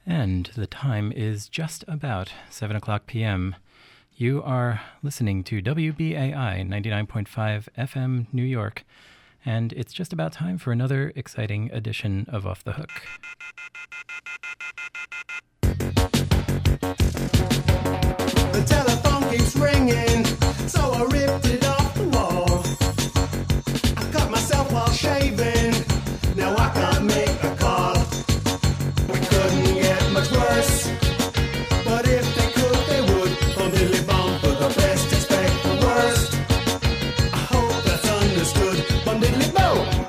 And the time is just about 7 o'clock p.m. You are listening to WBAI 99.5 FM New York, and it's just about time for another exciting edition of Off the Hook. The telephone keeps ringing, so I ripped it off the wall. I cut myself while shaving, now I can't make a call. We couldn't get much worse, but if they could, they would. Bum diddly bum, for the best, expect the worst. I hope that's understood. Bum diddly bum.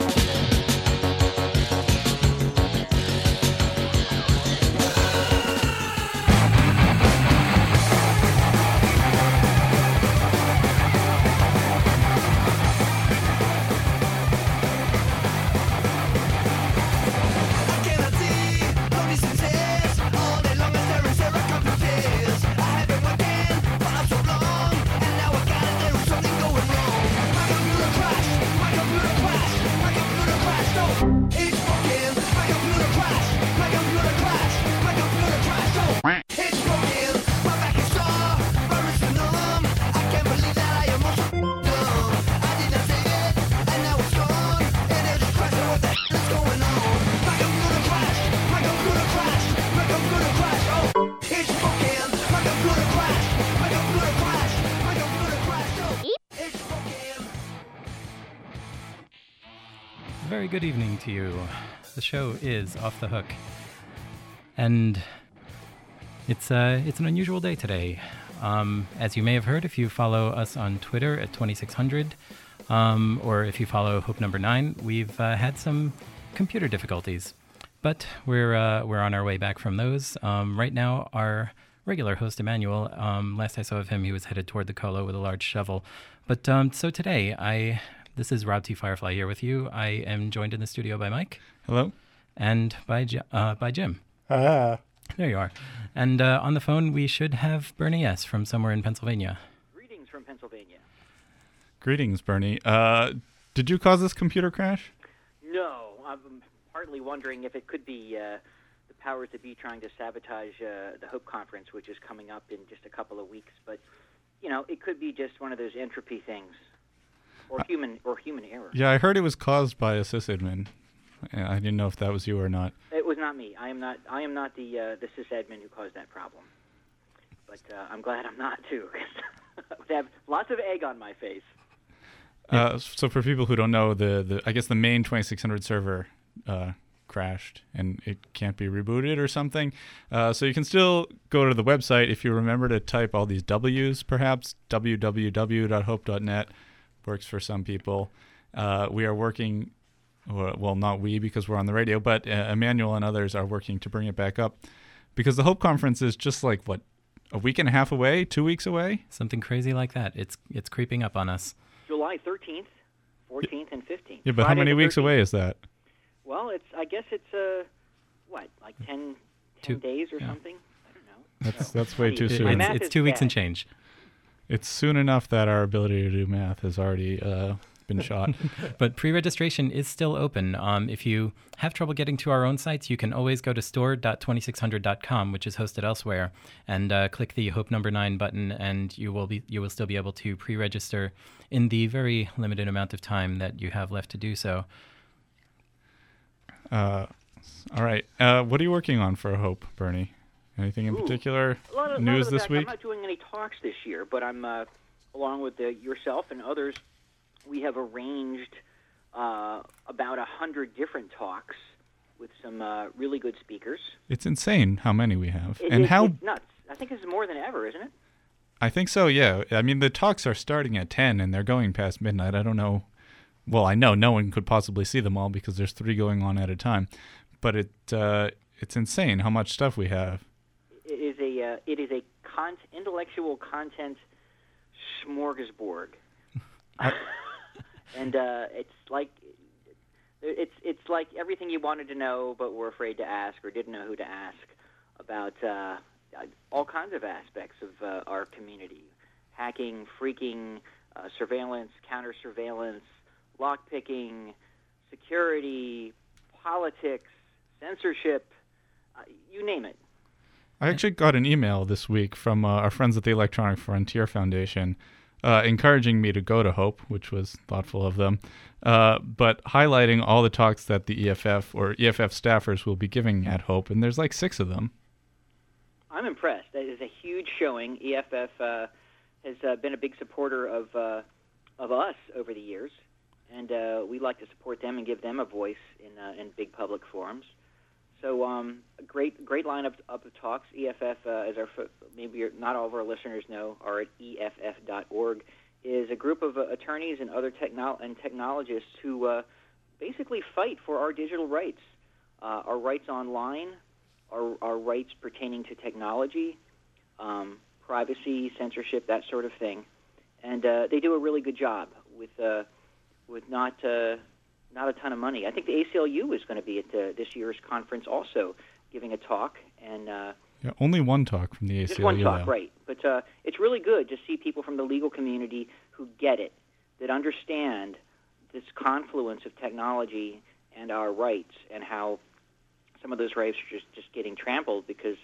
Very good evening to you. The show is Off the Hook, and it's an unusual day today. As you may have heard, if you follow us on Twitter at 2600, or if you follow Hope Number 9, we've had some computer difficulties, but we're on our way back from those. Right now, our regular host Emmanuel, last I saw of him, he was headed toward the Colo with a large shovel. But so today, this is Rob T. Firefly here with you. I am joined in the studio by Mike. Hello. And by Jim. Ah. There you are. And on the phone, we should have Bernie S. from somewhere in Pennsylvania. Greetings from Pennsylvania. Greetings, Bernie. Did you cause this computer crash? No, I'm partly wondering if it could be the powers that be trying to sabotage the Hope Conference, which is coming up in just a couple of weeks. But, you know, it could be just one of those entropy things. Or human error. Yeah, I heard it was caused by a sysadmin. I didn't know if that was you or not. It was not me. I am not the sysadmin who caused that problem. But I'm glad I'm not too. I have lots of egg on my face. So for people who don't know, I guess the main 2600 server crashed and it can't be rebooted or something. So you can still go to the website if you remember to type all these W's, perhaps www.hope.net. Works for some people. We are working, well, not we because we're on the radio, but Emmanuel and others are working to bring it back up because the Hope Conference is just like, what, a week and a half away, 2 weeks away? Something crazy like that. It's creeping up on us. July 13th, 14th, and 15th. Yeah, but Friday how many weeks 13th. away is that? Well, I guess it's, like 10 days or something? I don't know. That's way too soon. My math It's is 2 weeks and bad. change. It's soon enough that our ability to do math has already been shot. But pre-registration is still open. If you have trouble getting to our own sites, you can always go to store.2600.com, which is hosted elsewhere, and click the Hope Number 9 button, and you will still be able to pre-register in the very limited amount of time that you have left to do so. All right. What are you working on for Hope, Bernie? Anything in particular? A lot News of this that. week? I'm not doing any talks this year, but I'm, along with yourself and others, we have arranged about 100 different talks with some really good speakers. It's insane how many we have. It's nuts. I think this is more than ever, isn't it? I think so, yeah. I mean, the talks are starting at 10 and they're going past midnight. I don't know. Well, I know no one could possibly see them all because there's 3 going on at a time. But it's insane how much stuff we have. It is a intellectual content smorgasbord, and it's like everything you wanted to know but were afraid to ask or didn't know who to ask about all kinds of aspects of our community: hacking, freaking, surveillance, counter-surveillance, lockpicking, security, politics, censorship, you name it. I actually got an email this week from our friends at the Electronic Frontier Foundation encouraging me to go to Hope, which was thoughtful of them, but highlighting all the talks that the EFF or EFF staffers will be giving at Hope, and there's like 6 of them. I'm impressed. That is a huge showing. EFF has been a big supporter of us over the years, and we like to support them and give them a voice in big public forums. So a great lineup of talks. EFF, as not all of our listeners know, are at EFF.org, is a group of attorneys and other technologists who basically fight for our digital rights, our rights online, our rights pertaining to technology, privacy, censorship, that sort of thing. And they do a really good job with not a ton of money. I think the ACLU is going to be at this year's conference also, giving a talk. And only one talk from the ACLU. Just one talk, though. right. But it's really good to see people from the legal community who get it, that understand this confluence of technology and our rights, and how some of those rights are just getting trampled because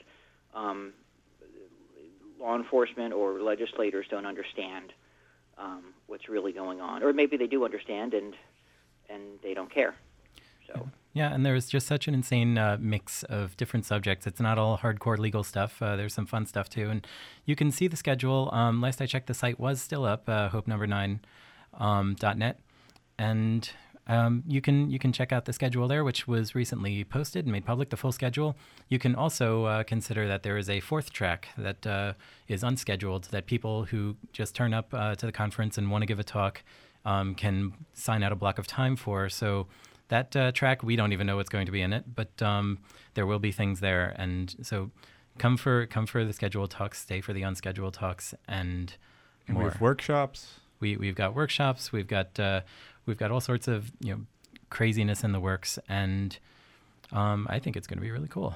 law enforcement or legislators don't understand what's really going on. Or maybe they do understand and they don't care. So yeah, and there's just such an insane mix of different subjects. It's not all hardcore legal stuff. There's some fun stuff too, and you can see the schedule. Last I checked, the site was still up, hopenumber9.net, and you can check out the schedule there, which was recently posted and made public. The full schedule. You can also consider that there is a 4th track that is unscheduled, that people who just turn up to the conference and want to give a talk can sign out a block of time for. So that track, we don't even know what's going to be in it, but there will be things there. And so come for the scheduled talks, stay for the unscheduled talks, and more. We have workshops. We've got workshops. We've got all sorts of craziness in the works, and I think it's going to be really cool.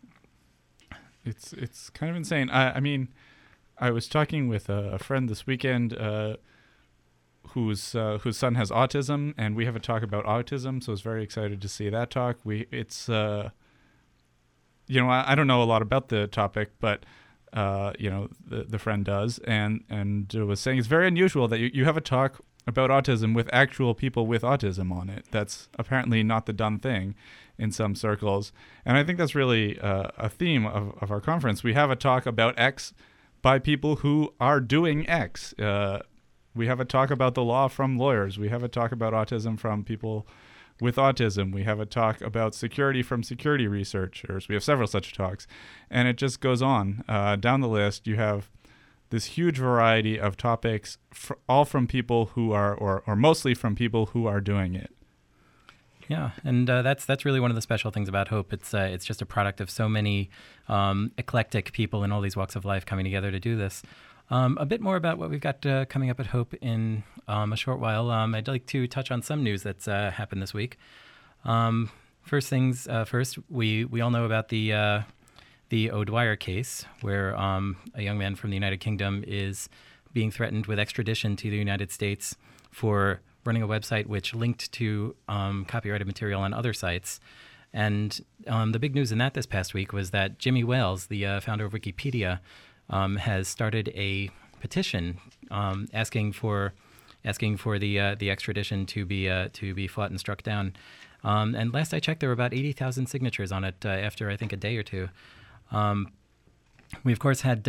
It's kind of insane. I mean, I was talking with a friend this weekend whose son has autism, and we have a talk about autism, so I was very excited to see that talk. I don't know a lot about the topic, but the friend does, and was saying it's very unusual that you have a talk about autism with actual people with autism on it. That's apparently not the done thing in some circles, and I think that's really a theme of our conference. We have a talk about X by people who are doing X. We have a talk about the law from lawyers. We have a talk about autism from people with autism. We have a talk about security from security researchers. We have several such talks. And it just goes on. Down the list, you have this huge variety of topics, all from people who are, or mostly from people who are doing it. Yeah, and that's really one of the special things about Hope. It's just a product of so many eclectic people in all these walks of life coming together to do this. A bit more about what we've got coming up at Hope in a short while. I'd like to touch on some news that's happened this week. First things first, we all know about the O'Dwyer case, where a young man from the United Kingdom is being threatened with extradition to the United States for running a website which linked to copyrighted material on other sites. And the big news in that this past week was that Jimmy Wales, the founder of Wikipedia, has started a petition asking for the extradition to be fought and struck down. And last I checked, there were about 80,000 signatures on it after I think a day or two. We of course had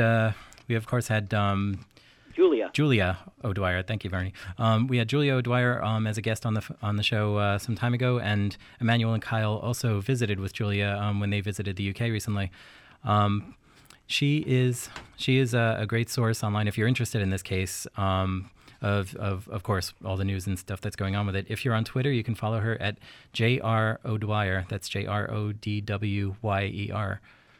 Julia O'Dwyer. Thank you, Bernie. We had Julia O'Dwyer as a guest on the show some time ago, and Emmanuel and Kyle also visited with Julia when they visited the UK recently. She is a great source online if you're interested in this case. Of course, all the news and stuff that's going on with it. If you're on Twitter, you can follow her at JR O'Dwyer. That's JRODWYER.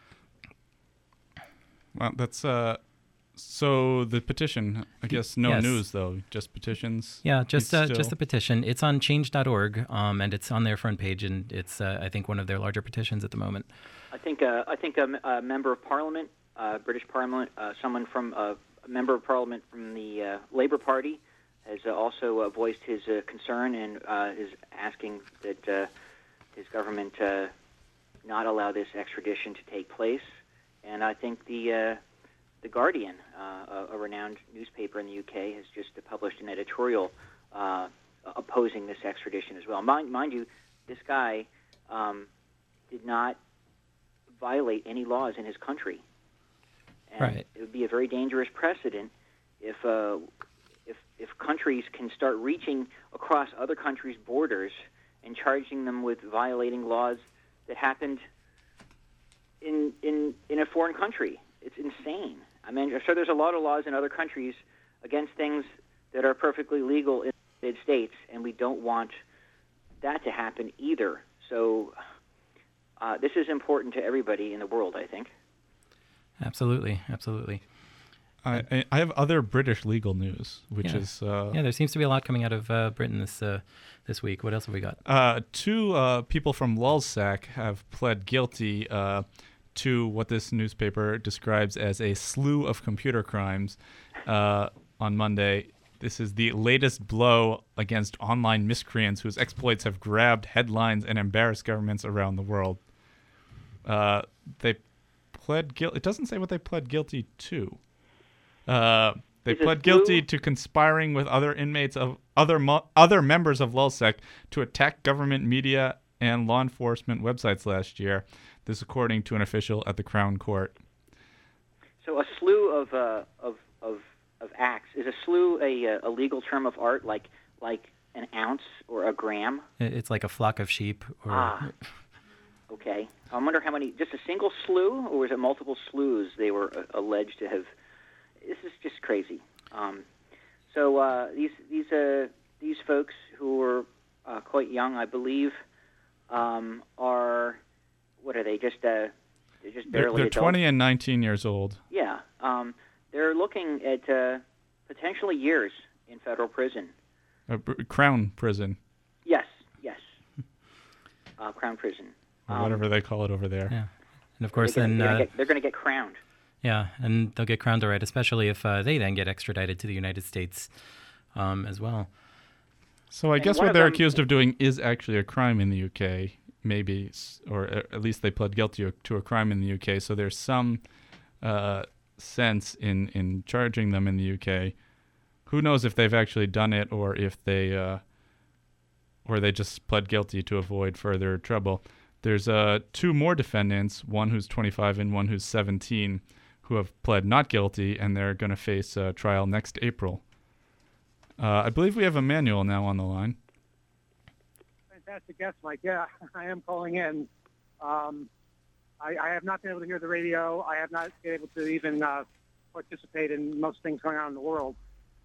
Well, that's so the petition. I guess no Yes. news though, just petitions. Yeah, just the petition. It's on change.org, and it's on their front page, and it's I think one of their larger petitions at the moment. I think a member of Parliament, British Parliament, someone from a member of Parliament from the Labour Party, has also voiced his concern and is asking that his government not allow this extradition to take place. And I think the Guardian, a renowned newspaper in the UK, has just published an editorial opposing this extradition as well. Mind you, this guy did not violate any laws in his country. And Right. it would be a very dangerous precedent if countries can start reaching across other countries' borders and charging them with violating laws that happened in a foreign country. It's insane. I mean, so there's a lot of laws in other countries against things that are perfectly legal in the United States, and we don't want that to happen either. So this is important to everybody in the world, I think. Absolutely. I have other British legal news, which Yeah. is Yeah, there seems to be a lot coming out of Britain this week. What else have we got? two people from Lulzsec have pled guilty to what this newspaper describes as a slew of computer crimes on Monday. This is the latest blow against online miscreants whose exploits have grabbed headlines and embarrassed governments around the world. They pled guilty. It doesn't say what they pled guilty to. They Is it pled guilty slew? to conspiring with other inmates of other members of Lulzsec to attack government media and law enforcement websites last year. This, according to an official at the Crown Court. So a slew of acts. Is a slew a legal term of art, like an ounce or a gram? It's like a flock of sheep. Or Okay. I wonder how many. Just a single slew, or was it multiple slews they were alleged to have? This is just crazy. So these folks who were quite young, I believe, are what are they? They're just barely They're adults. 20 and 19 years old. Yeah. They're looking at potentially years in federal prison. Crown prison, Yes. Crown prison. or whatever they call it over there. Yeah. And of course, they're then going to get crowned. yeah, and they'll get crowned all right, especially if they then get extradited to the United States as well. So I guess one what of they're them- accused of doing is actually a crime in the UK, maybe, or at least they pled guilty to a crime in the UK. So there's some sense in charging them in the UK. Who knows if they've actually done it or if they just pled guilty to avoid further trouble. There's two more defendants, one who's 25 and one who's 17, who have pled not guilty, and they're going to face trial next April. I believe we have Emmanuel now on the line. Fantastic guest, Mike. Yeah, I am calling in. I have not been able to hear the radio. I have not been able to even participate in most things going on in the world.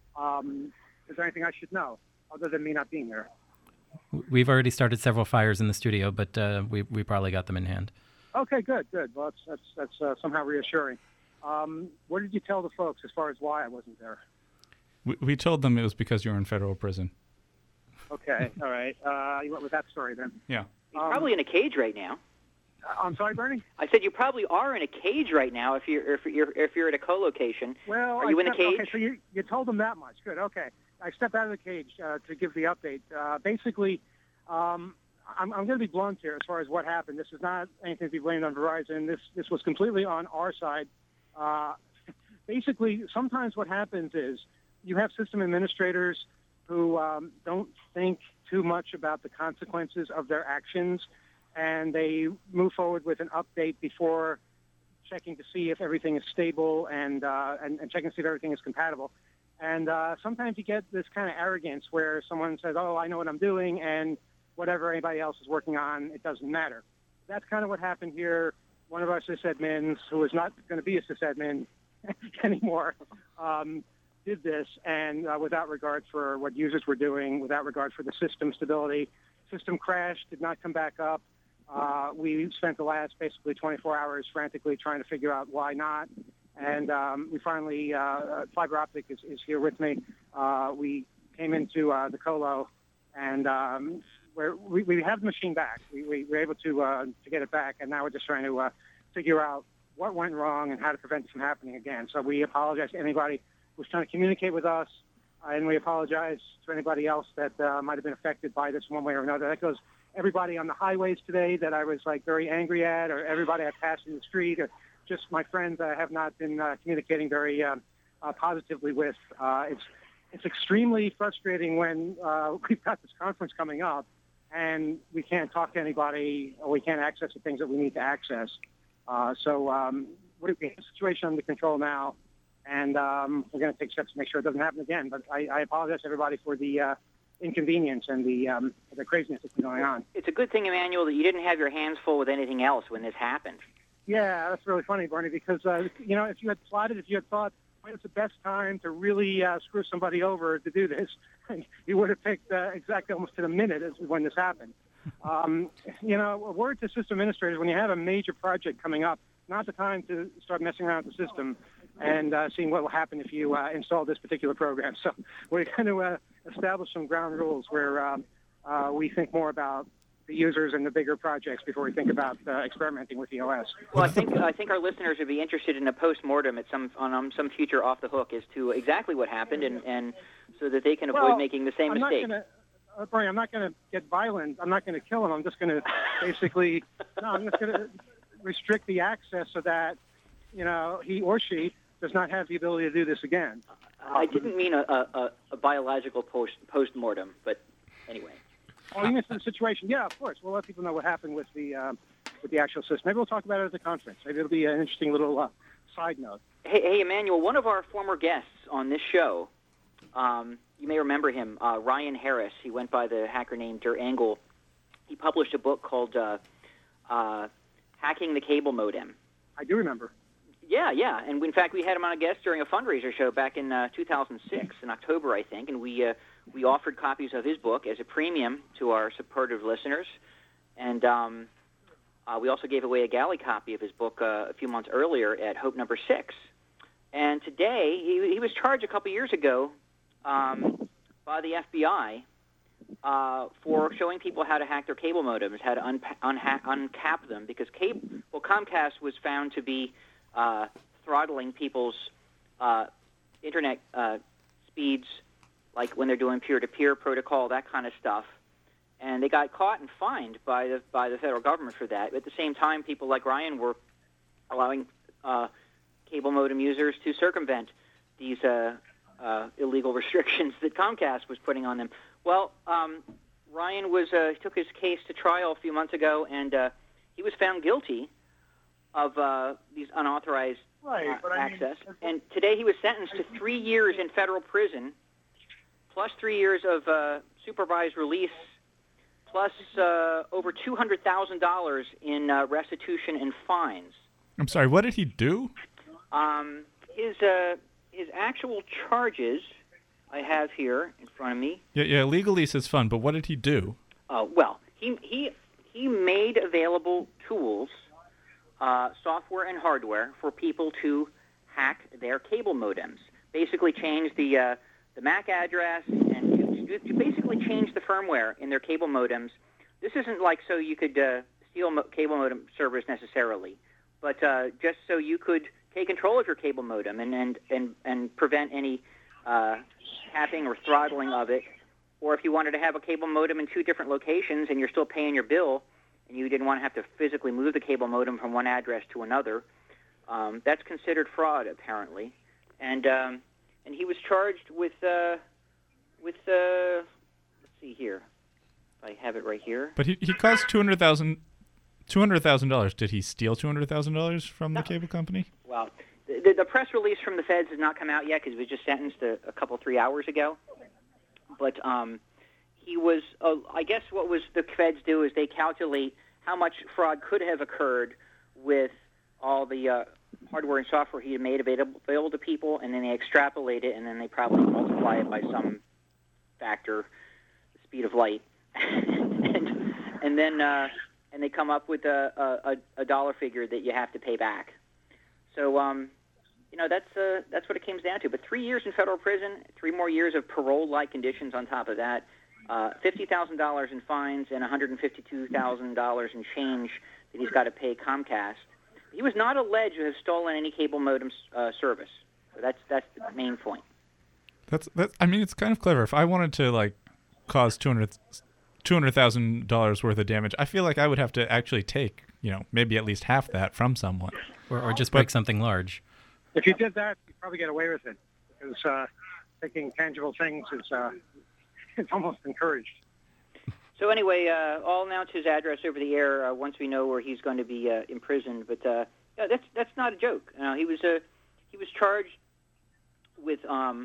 Is there anything I should know other than me not being there? We've already started several fires in the studio, but we probably got them in hand. Okay, good. Well, that's somehow reassuring. What did you tell the folks as far as why I wasn't there? We told them it was because you were in federal prison. Okay, all right. You went with that story then. Yeah. He's probably in a cage right now. I'm sorry, Bernie. I said you probably are in a cage right now if you're at a co-location. Well, Are you in a cage? Okay, so you told them that much. Good. Okay, I stepped out of the cage to give the update. Basically, I'm going to be blunt here as far as what happened. This is not anything to be blamed on Verizon. This was completely on our side. Basically, sometimes what happens is you have system administrators who don't think too much about the consequences of their actions, and they move forward with an update before checking to see if everything is stable and checking to see if everything is compatible. And sometimes you get this kind of arrogance where someone says, oh, I know what I'm doing, and whatever anybody else is working on, it doesn't matter. That's kind of what happened here. One of our sysadmins, who is not going to be a sysadmin anymore, did this, and without regard for what users were doing, without regard for the system stability. System crashed, did not come back up. We spent the last basically 24 hours frantically trying to figure out why not. And we finally, Fiber Optic is here with me. We came into the colo, and we have the machine back. We were able to get it back, and now we're just trying to figure out what went wrong and how to prevent it from happening again. So we apologize to anybody who was trying to communicate with us, and we apologize to anybody else that might have been affected by this one way or another. That goes everybody on the highways today that I was like very angry at, or everybody I passed in the street, or just my friends I have not been communicating very positively with. It's extremely frustrating when we've got this conference coming up and we can't talk to anybody or we can't access the things that we need to access. We have the situation under control now, and we're going to take steps to make sure it doesn't happen again. But I apologize to everybody for the inconvenience and the craziness that's been going on. It's a good thing, Emmanuel, that you didn't have your hands full with anything else when this happened. Yeah, that's really funny, Bernie, because, if you had plotted, if you had thought, well, it's the best time to really screw somebody over to do this, you would have picked exactly almost to the minute as when this happened. A word to system administrators, when you have a major project coming up, not the time to start messing around with the system and seeing what will happen if you install this particular program. So we're going to establish some ground rules where we think more about the users and the bigger projects before we think about experimenting with the OS. Well, I think our listeners would be interested in a post-mortem on some future Off the Hook as to exactly what happened and so that they can avoid making the same mistake. Bernie, I'm not going to get violent. I'm not going to kill him. I'm just going to basically I'm just going to restrict the access so that he or she does not have the ability to do this again. I didn't mean a biological post-mortem, but anyway. Oh, you mean the situation? Yeah, of course. We'll let people know what happened with the actual system. Maybe we'll talk about it at the conference. Maybe it'll be an interesting little side note. Hey, Emmanuel, one of our former guests on this show, you may remember him, Ryan Harris. He went by the hacker name Der Angle. He published a book called Hacking the Cable Modem. I do remember. Yeah. And in fact, we had him on a guest during a fundraiser show back in 2006, in October, I think, and we offered copies of his book as a premium to our supportive listeners. And we also gave away a galley copy of his book a few months earlier at Hope Number 6. And today, he was charged a couple years ago by the FBI for showing people how to hack their cable modems, how to uncap them, because Comcast was found to be throttling people's internet speeds, like when they're doing peer-to-peer protocol, that kind of stuff. And they got caught and fined by the federal government for that. At the same time, people like Ryan were allowing cable modem users to circumvent these illegal restrictions that Comcast was putting on them. Well, Ryan took his case to trial a few months ago, and he was found guilty of these unauthorized access. And today he was sentenced to 3 years in federal prison, plus 3 years of supervised release, plus over $200,000 in restitution and fines. I'm sorry, what did he do? His actual charges I have here in front of me. Yeah, legalese is fun, but what did he do? Well, he made available tools, software and hardware, for people to hack their cable modems. Basically change the MAC address and to basically change the firmware in their cable modems. This isn't like so you could steal cable modem servers necessarily, but just so you could take control of your cable modem and prevent any tapping or throttling of it. Or if you wanted to have a cable modem in two different locations and you're still paying your bill and you didn't want to have to physically move the cable modem from one address to another, that's considered fraud, apparently. And he was charged with let's see here, if I have it right here. But he caused $200,000. Did he steal $200,000 from the cable company? Well, the press release from the feds has not come out yet because he was just sentenced a couple, 3 hours ago. But he was, I guess what the feds do is they calculate how much fraud could have occurred with all the hardware and software he had made available to people, and then they extrapolate it, and then they probably multiply it by some factor, the speed of light, and then they come up with a dollar figure that you have to pay back. So that's what it comes down to. But 3 years in federal prison, 3 more years of parole-like conditions on top of that, $50,000 in fines, and $152,000 in change that he's got to pay Comcast. He was not alleged to have stolen any cable modem service. So that's the main point. I mean, it's kind of clever. If I wanted to cause $200,000 $200,000 worth of damage, I feel like I would have to actually take, maybe at least half that from someone. Or just break something large. If you did that, you'd probably get away with it. Because taking tangible things is it's almost encouraged. So anyway, I'll announce his address over the air once we know where he's going to be imprisoned. But that's not a joke. He was charged with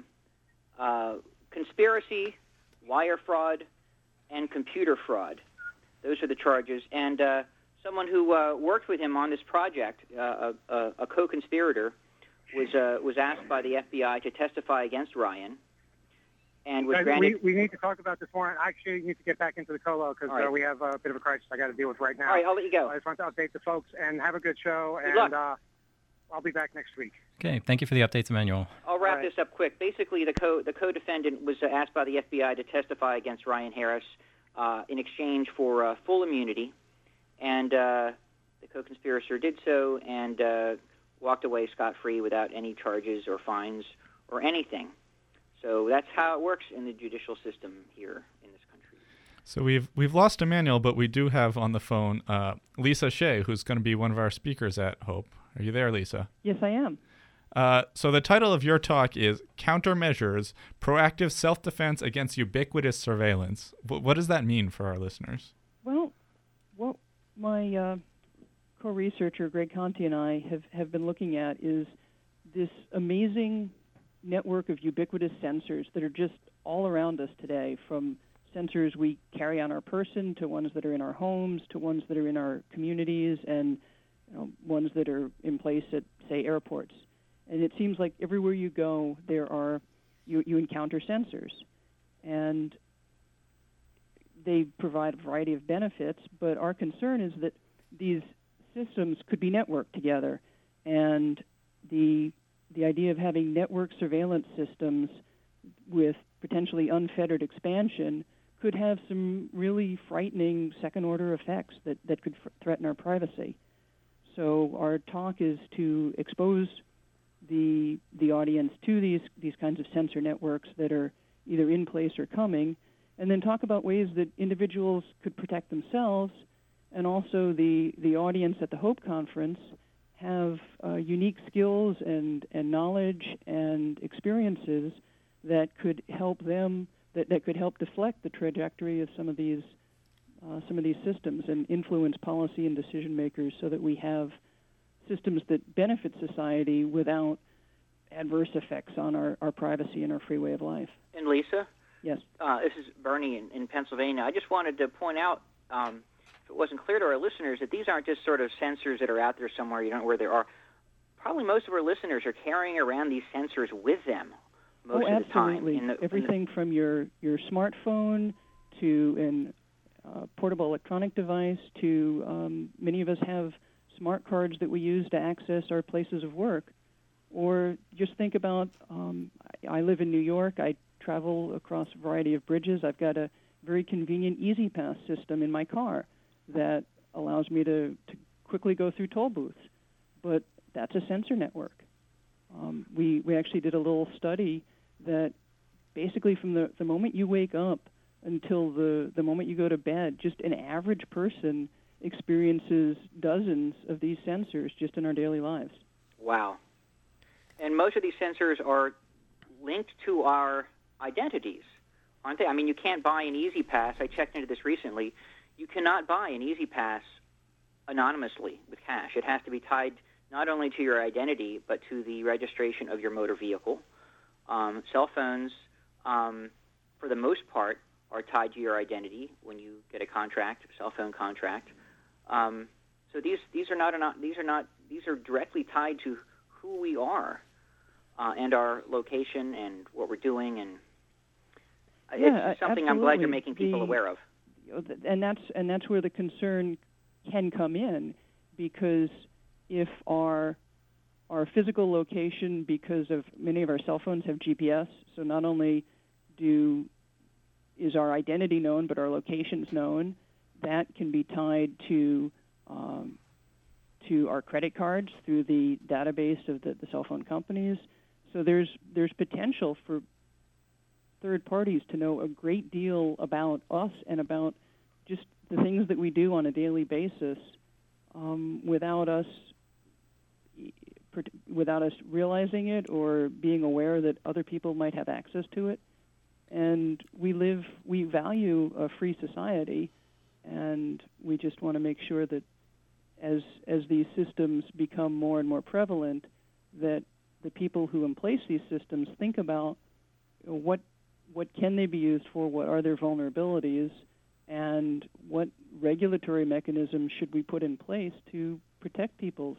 conspiracy, wire fraud, and computer fraud. Those are the charges. And someone who worked with him on this project, a co-conspirator, was asked by the FBI to testify against Ryan, and was granted. We need to talk about this more. I actually need to get back into the colo because right. we have a bit of a crisis I got to deal with right now. All right, I'll let you go. I just want to update the folks and have a good show. Good luck. I'll be back next week. Okay, thank you for the updates, Emmanuel. I'll wrap this up quick. Basically, the co-defendant was asked by the FBI to testify against Ryan Harris in exchange for full immunity, and the co-conspirator did so and walked away scot-free without any charges or fines or anything. So that's how it works in the judicial system here in this country. So we've lost Emmanuel, but we do have on the phone Lisa Shea, who's going to be one of our speakers at Hope. Are you there, Lisa? Yes, I am. So the title of your talk is Countermeasures, Proactive Self-Defense Against Ubiquitous Surveillance. What does that mean for our listeners? Well, what my co-researcher Greg Conti and I have been looking at is this amazing network of ubiquitous sensors that are just all around us today, from sensors we carry on our person to ones that are in our homes to ones that are in our communities and ones that are in place at, say, airports. And it seems like everywhere you go, you encounter sensors. And they provide a variety of benefits, but our concern is that these systems could be networked together. And the idea of having network surveillance systems with potentially unfettered expansion could have some really frightening second-order effects that could threaten our privacy. So our talk is to expose the audience to these kinds of sensor networks that are either in place or coming, and then talk about ways that individuals could protect themselves, and also the audience at the Hope Conference have unique skills and knowledge and experiences that could help them, that could help deflect the trajectory of some of these systems and influence policy and decision makers so that we have systems that benefit society without adverse effects on our privacy and our free way of life. And Lisa? Yes. This is Bernie in Pennsylvania. I just wanted to point out, if it wasn't clear to our listeners, that these aren't just sort of sensors that are out there somewhere, you don't know where they are. Probably most of our listeners are carrying around these sensors with them most of the time. Absolutely. Everything from your smartphone to an portable electronic device to many of us have smart cards that we use to access our places of work. Or just think about, I live in New York. I travel across a variety of bridges. I've got a very convenient Easy Pass system in my car that allows me to quickly go through toll booths. But that's a sensor network. We actually did a little study that basically from the moment you wake up until the moment you go to bed, just an average person experiences dozens of these sensors just in our daily lives. Wow. And most of these sensors are linked to our identities, aren't they? I mean, you can't buy an Easy Pass. I checked into this recently. You cannot buy an Easy Pass anonymously with cash. It has to be tied not only to your identity, but to the registration of your motor vehicle. Cell phones, for the most part, are tied to your identity when you get a contract, a cell phone contract. So these are directly tied to who we are and our location and what we're doing, and it's something absolutely. I'm glad you're making people aware of. And that's where the concern can come in, because if our physical location, because of many of our cell phones have GPS, so not only is our identity known, but our location's known, that can be tied to our credit cards through the database of the cell phone companies. So there's potential for third parties to know a great deal about us and about just the things that we do on a daily basis without us realizing it or being aware that other people might have access to it. And we value a free society, and we just want to make sure that as these systems become more and more prevalent, that the people who emplace these systems think about what can they be used for, what are their vulnerabilities, and what regulatory mechanisms should we put in place to protect people's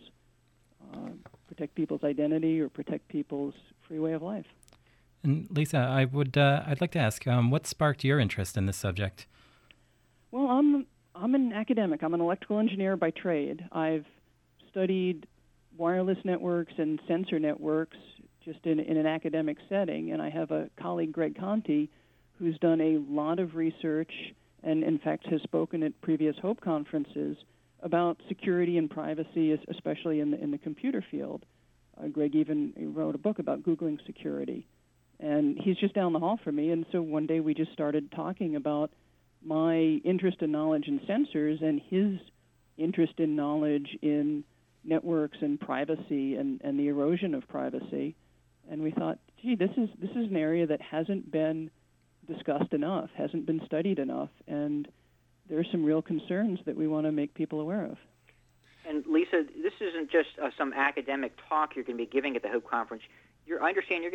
identity or protect people's free way of life. And Lisa, I'd like to ask, what sparked your interest in this subject? Well, I'm an academic. I'm an electrical engineer by trade. I've studied wireless networks and sensor networks just in an academic setting, and I have a colleague, Greg Conti, who's done a lot of research and, in fact, has spoken at previous HOPE conferences about security and privacy, especially in the computer field. Greg even wrote a book about Googling security. And he's just down the hall from me, and so one day we just started talking about my interest and knowledge in sensors and his interest in knowledge in networks and privacy and the erosion of privacy. And we thought, gee, this is an area that hasn't been discussed enough, hasn't been studied enough, and there are some real concerns that we want to make people aware of. And Lisa, this isn't just some academic talk you're going to be giving at the HOPE conference. I understand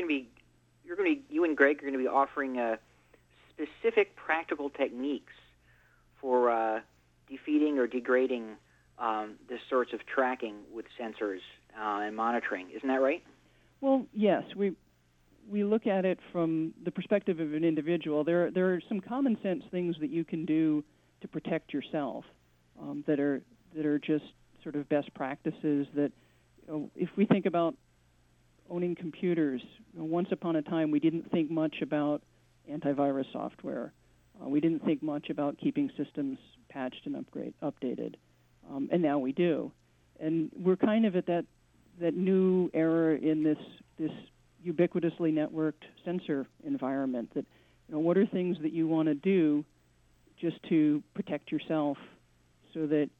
you and Greg are going to be offering specific practical techniques for defeating or degrading this sorts of tracking with sensors and monitoring. Isn't that right? Well, yes. We look at it from the perspective of an individual. There are some common sense things that you can do to protect yourself that are just sort of best practices that, if we think about owning computers, once upon a time we didn't think much about antivirus software. We didn't think much about keeping systems patched and updated, and now we do. And we're kind of at that new era in this ubiquitously networked sensor environment. That, what are things that you want to do just to protect yourself, so that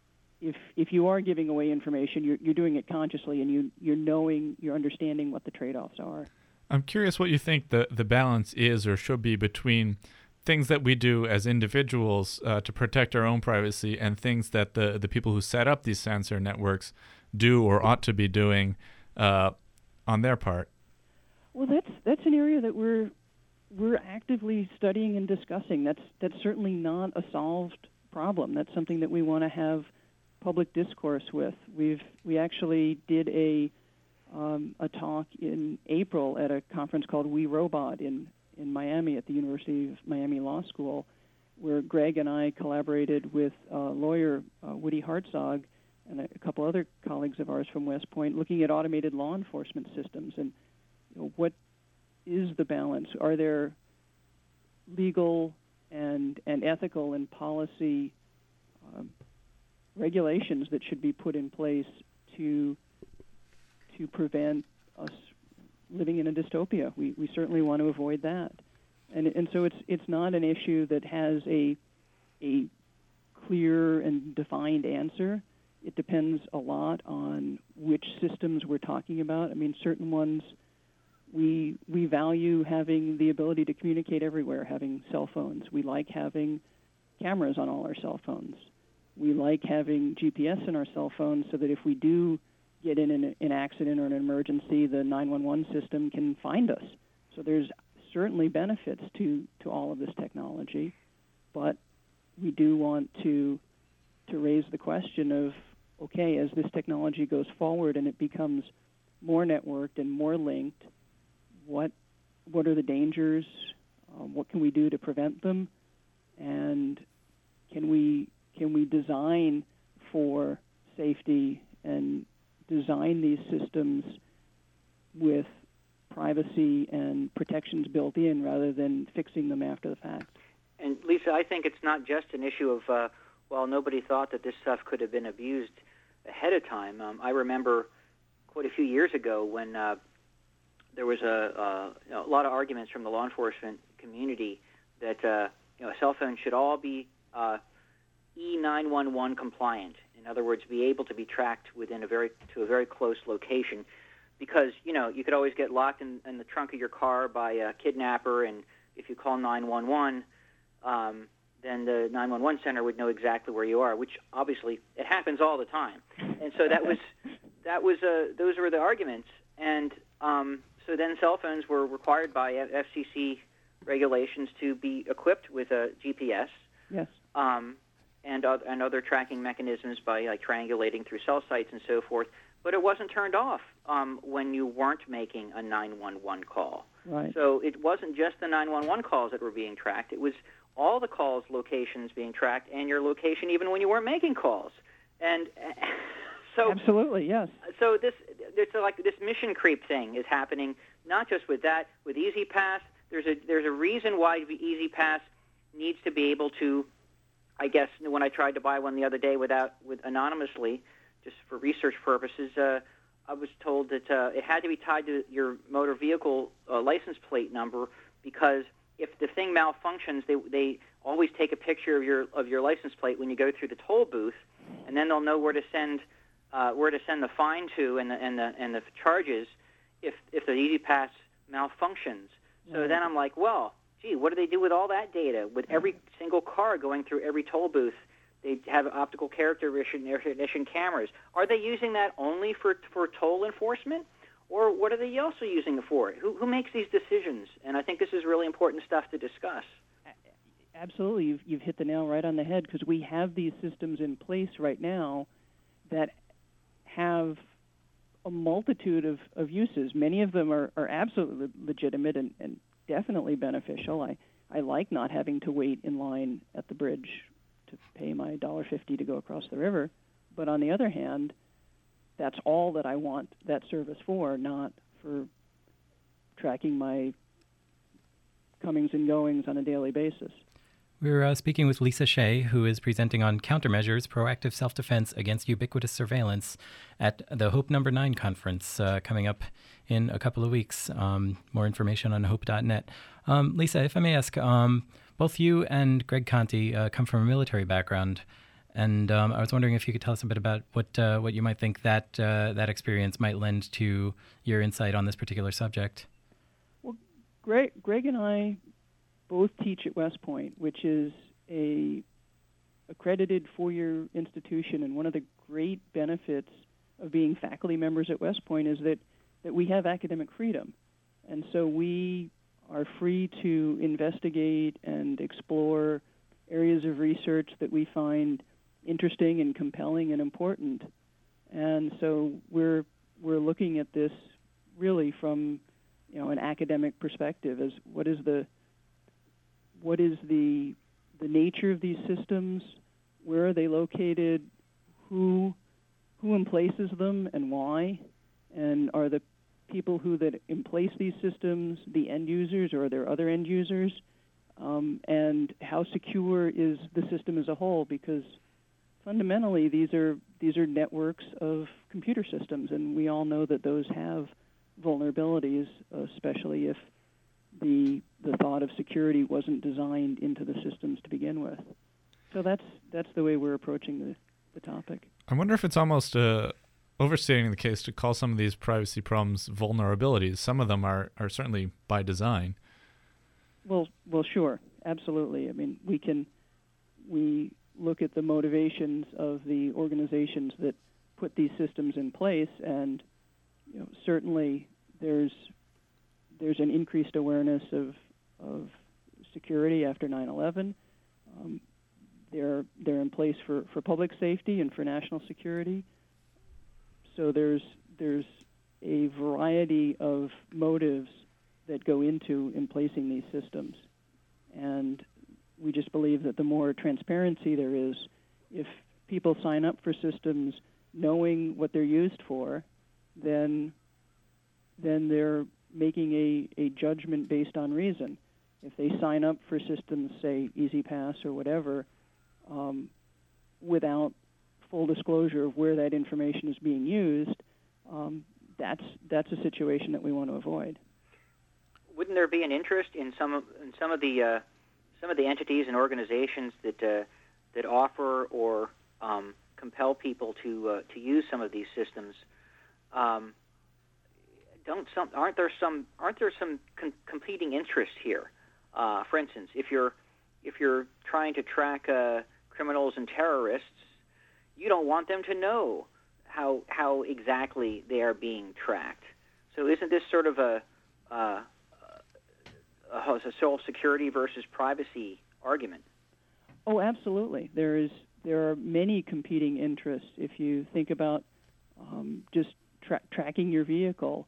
if you are giving away information, you're doing it consciously, and you're understanding what the trade-offs are. I'm curious what you think the balance is or should be between things that we do as individuals to protect our own privacy and things that the people who set up these sensor networks do or ought to be doing on their part. Well, that's an area that we're actively studying and discussing. That's certainly not a solved problem. That's something that we want to have public discourse with. We actually did a talk in April at a conference called We Robot in Miami at the University of Miami Law School, where Greg and I collaborated with lawyer Woody Hartzog and a couple other colleagues of ours from West Point, looking at automated law enforcement systems and what is the balance? Are there legal and ethical and policy regulations that should be put in place to prevent us living in a dystopia? We certainly want to avoid that, and so it's not an issue that has a clear and defined answer. It depends a lot on which systems we're talking about. I mean, certain ones we value having the ability to communicate everywhere, having cell phones. We like having cameras on all our cell phones. We like having GPS in our cell phones so that if we do get in an accident or an emergency, the 911 system can find us. So there's certainly benefits to all of this technology, but we do want to raise the question of, okay, as this technology goes forward and it becomes more networked and more linked, what are the dangers? What can we do to prevent them? And can we design for safety and design these systems with privacy and protections built in rather than fixing them after the fact? And Lisa, I think it's not just an issue of, nobody thought that this stuff could have been abused ahead of time. I remember quite a few years ago when there was a lot of arguments from the law enforcement community that a cell phone should all be E911 compliant. In other words, be able to be tracked within a very close location, because you could always get locked in the trunk of your car by a kidnapper, and if you call 911, then the 911 center would know exactly where you are, which obviously it happens all the time. And so those were the arguments, and so then cell phones were required by FCC regulations to be equipped with a GPS. Yes. And other tracking mechanisms by triangulating through cell sites and so forth. But it wasn't turned off when you weren't making a 911 call. Right. So it wasn't just the 911 calls that were being tracked. It was all the calls, locations being tracked, and your location even when you weren't making calls. And so absolutely, yes. So this mission creep thing is happening, not just with that, with EasyPass. There's a reason why EasyPass needs to be able to, I guess, when I tried to buy one the other day with anonymously, just for research purposes, I was told that it had to be tied to your motor vehicle license plate number, because if the thing malfunctions, they always take a picture of your license plate when you go through the toll booth, and then they'll know where to send the fine to and the charges if the EasyPass malfunctions. So then I'm like, well, gee, what do they do with all that data? With every single car going through every toll booth, they have optical character recognition cameras. Are they using that only for toll enforcement, or what are they also using it for? Who makes these decisions? And I think this is really important stuff to discuss. Absolutely, you've hit the nail right on the head, because we have these systems in place right now that have a multitude of uses. Many of them are absolutely legitimate and definitely beneficial. I like not having to wait in line at the bridge to pay my $1.50 to go across the river. But on the other hand, that's all that I want that service for, not for tracking my comings and goings on a daily basis. We're speaking with Lisa Shea, who is presenting on Countermeasures, Proactive Self-Defense Against Ubiquitous Surveillance at the Hope No. 9 conference coming up in a couple of weeks. More information on hope.net. Lisa, if I may ask, both you and Greg Conti come from a military background, and I was wondering if you could tell us a bit about what you might think that experience might lend to your insight on this particular subject. Well, Greg and I both teach at West Point, which is a accredited four-year institution, and one of the great benefits of being faculty members at West Point is that we have academic freedom. And so we are free to investigate and explore areas of research that we find interesting and compelling and important. And so we're looking at this really from an academic perspective, as what is the nature of these systems, where are they located, who emplaces them and why, and are the people that emplace these systems the end users, or are there other end users, and how secure is the system as a whole, because fundamentally these are networks of computer systems, and we all know that those have vulnerabilities, especially if the thought of security wasn't designed into the systems to begin with. So that's the way we're approaching the topic. I wonder if it's almost overstating the case to call some of these privacy problems vulnerabilities. Some of them are certainly by design. Well, sure, absolutely. I mean, we look at the motivations of the organizations that put these systems in place, and certainly there's an increased awareness of security after 9/11. They're in place for public safety and for national security. So there's a variety of motives that go into placing these systems, and we just believe that the more transparency there is, if people sign up for systems knowing what they're used for, then they're making a judgment based on reason. If they sign up for systems, say EasyPass or whatever, without full disclosure of where that information is being used, that's a situation that we want to avoid. Wouldn't there be an interest in some of the entities and organizations that that offer or compel people to use some of these systems, aren't there some competing interests here? For instance, if you're trying to track criminals and terrorists, you don't want them to know how exactly they are being tracked. So isn't this sort of a social security versus privacy argument? Oh, absolutely. There are many competing interests. If you think about just tracking your vehicle,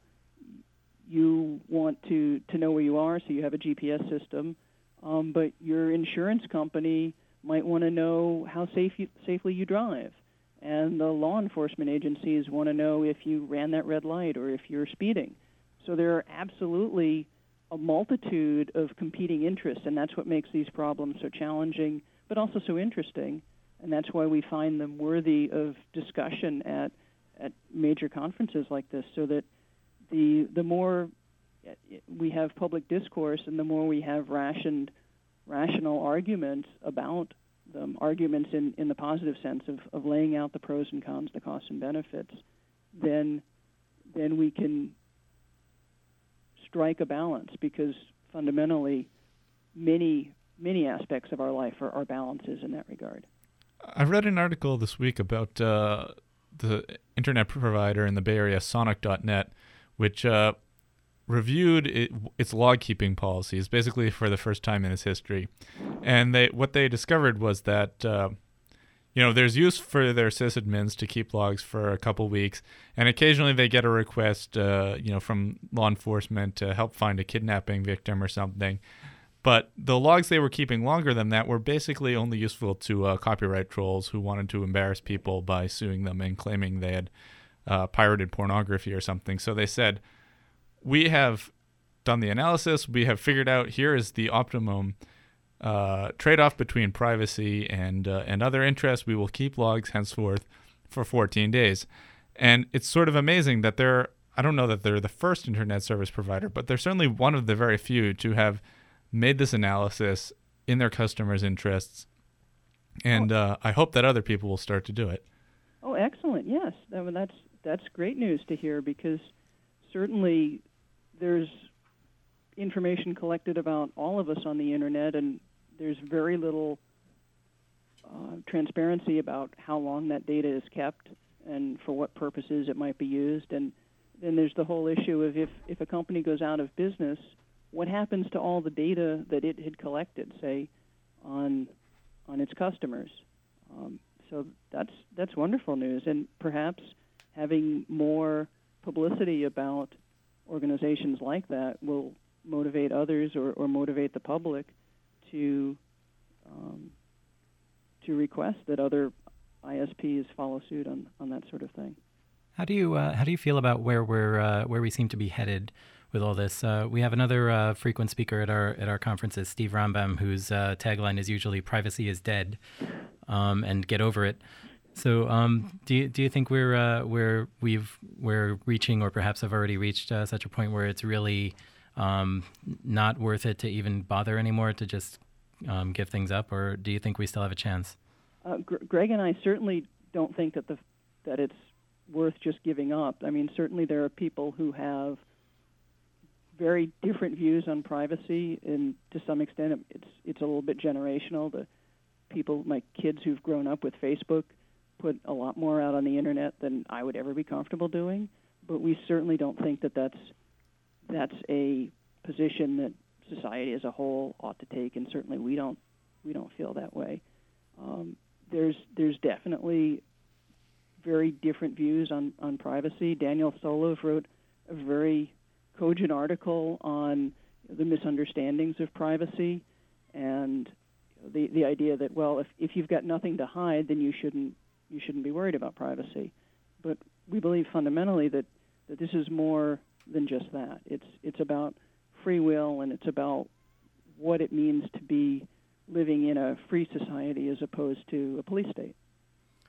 you want to know where you are, so you have a GPS system. But your insurance company might want to know how safely you drive. And the law enforcement agencies want to know if you ran that red light or if you're speeding. So there are absolutely a multitude of competing interests, and that's what makes these problems so challenging, but also so interesting. And that's why we find them worthy of discussion at major conferences like this, so that the more we have public discourse and the more we have rational arguments about them, arguments in the positive sense of laying out the pros and cons, the costs and benefits, then we can strike a balance, because fundamentally many aspects of our life are balances in that regard. I read an article this week about the internet provider in the Bay Area, Sonic.net, which reviewed its log-keeping policies, basically for the first time in its history. And what they discovered was that there's use for their sysadmins to keep logs for a couple weeks, and occasionally they get a request from law enforcement to help find a kidnapping victim or something. But the logs they were keeping longer than that were basically only useful to copyright trolls who wanted to embarrass people by suing them and claiming they had pirated pornography or something. So they said, we have done the analysis. We have figured out here is the optimum trade-off between privacy and other interests. We will keep logs henceforth for 14 days. And it's sort of amazing that I don't know that they're the first internet service provider, but they're certainly one of the very few to have made this analysis in their customers' interests. And I hope that other people will start to do it. Oh, excellent. Yes. That's great news to hear, because certainly there's information collected about all of us on the internet, and there's very little transparency about how long that data is kept and for what purposes it might be used. And then there's the whole issue of if a company goes out of business, what happens to all the data that it had collected, say, on its customers? So that's wonderful news, and perhaps having more publicity about organizations like that will motivate others or motivate the public to request that other ISPs follow suit on that sort of thing. How do you feel about where we seem to be headed with all this? We have another frequent speaker at our conferences, Steve Rambam, whose tagline is usually "Privacy is dead," and get over it. So, do you think we're reaching, or perhaps have already reached such a point where it's really not worth it to even bother anymore, to just give things up, or do you think we still have a chance? Greg and I certainly don't think that it's worth just giving up. I mean, certainly there are people who have very different views on privacy, and to some extent it's a little bit generational. The people, my kids who've grown up with Facebook, put a lot more out on the internet than I would ever be comfortable doing. But we certainly don't think that that's a position that society as a whole ought to take, and certainly we don't feel that way. There's definitely very different views on privacy. Daniel Solove wrote a very cogent article on the misunderstandings of privacy, and the idea that, well, if you've got nothing to hide, then you shouldn't be worried about privacy. But we believe fundamentally that this is more than just that. It's about free will, and it's about what it means to be living in a free society as opposed to a police state.